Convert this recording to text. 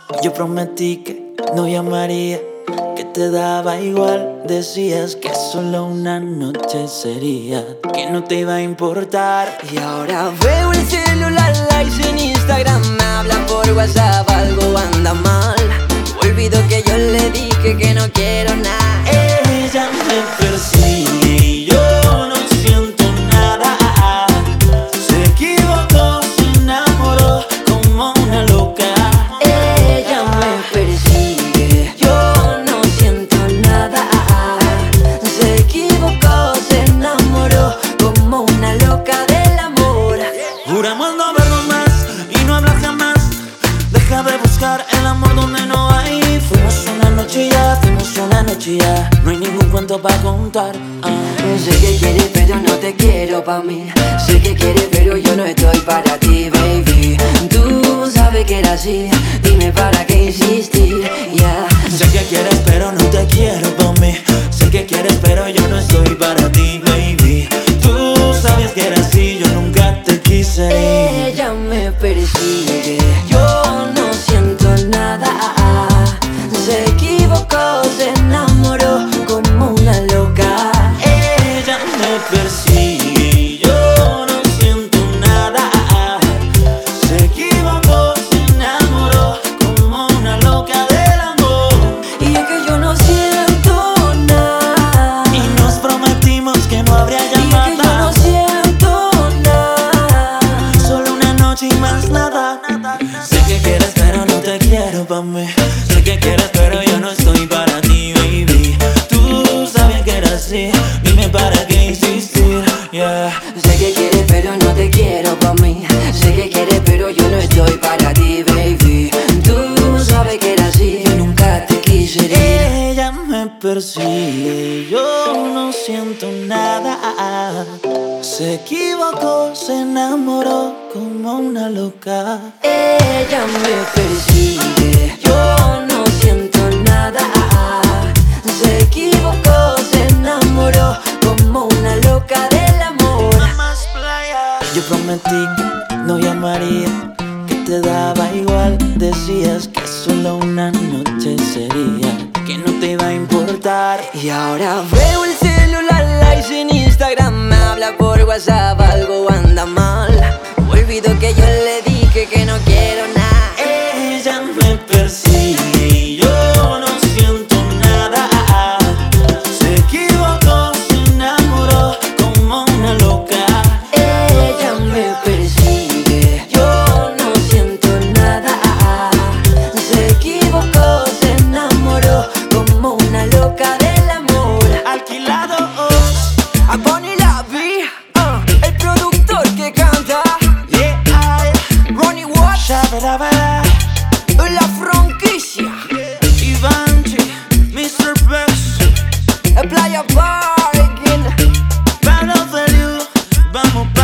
Yo prometí que no llamaría, que te daba igual. Decías que solo una noche sería, que no te iba a importar. Y ahora veo el celular, likes en Instagram, me hablan por WhatsApp, algo anda mal. Olvido que yo le dije que no quiero nada. Ella me persigue y yo no siento nada. Se equivocó, se enamoró como una loca. Ella me persigue, yo no siento nada. Se equivocó, se enamoró como una loca del amor. Juramos no vernos más y no hablar jamás. Deja de buscar el amor donde no hay. Fuimos una noche ya, fuimos una noche ya. No hay ningún cuento para contar. Sé que quieres pero no te quiero pa' mí. Sé que quieres pero yo no estoy para ti, baby. Tú sabes que era así, dime para qué insistir, yeah. Sé que quieres pero no te quiero pa' mí. Sé que quieres pero yo no estoy para ti, baby. Tú sabes que era así, yo nunca te quise ir. Ella me persigue, yo no siento nada. Se equivocó, se enamoró como una loca. Ella me persigue y yo no siento nada. Se equivocó, se enamoró como una loca del amor. Y es que yo no siento nada. Y nos prometimos que no habría Y es que yo no llamada. siento nada. Solo una noche y más nada. Sé que quieres pero no te quiero pa' mí. Sé que quieres pero yo no estoy para ti, baby. Tú sabías que era así, dime para qué insistir, yeah. Sé que quieres pero no te quiero pa' mí. Sé que quieres pero yo no estoy para ti, baby. Tú sabes que era así, yo nunca te quise ir. Ella me persigue y yo no siento nada. Se equivocó, se enamoró como una loca. Ella me persigue, yo no siento nada. Se equivocó, se enamoró como una loca del amor. Yo prometí que no llamaría, que te daba igual. Decías que solo una noche sería, que no te iba a importar. Y ahora veo el celular, likes en Instagram, me habla por WhatsApp, algo anda mal. Olvido que yo le dije que no quiero nada. Ella me persigue y yo no siento nada. Se equivocó, se enamoró como una loca. Ella me persigue, yo no siento nada. Se equivocó, se enamoró como una loca del amor. Alquilado, A Bonnie la vi, el productor que canta. yeah, Ronnie Watch, shabadabada. la franquicia. Ivanchi, Mr. Best, El Playa Parking. Palo Feliu, vamos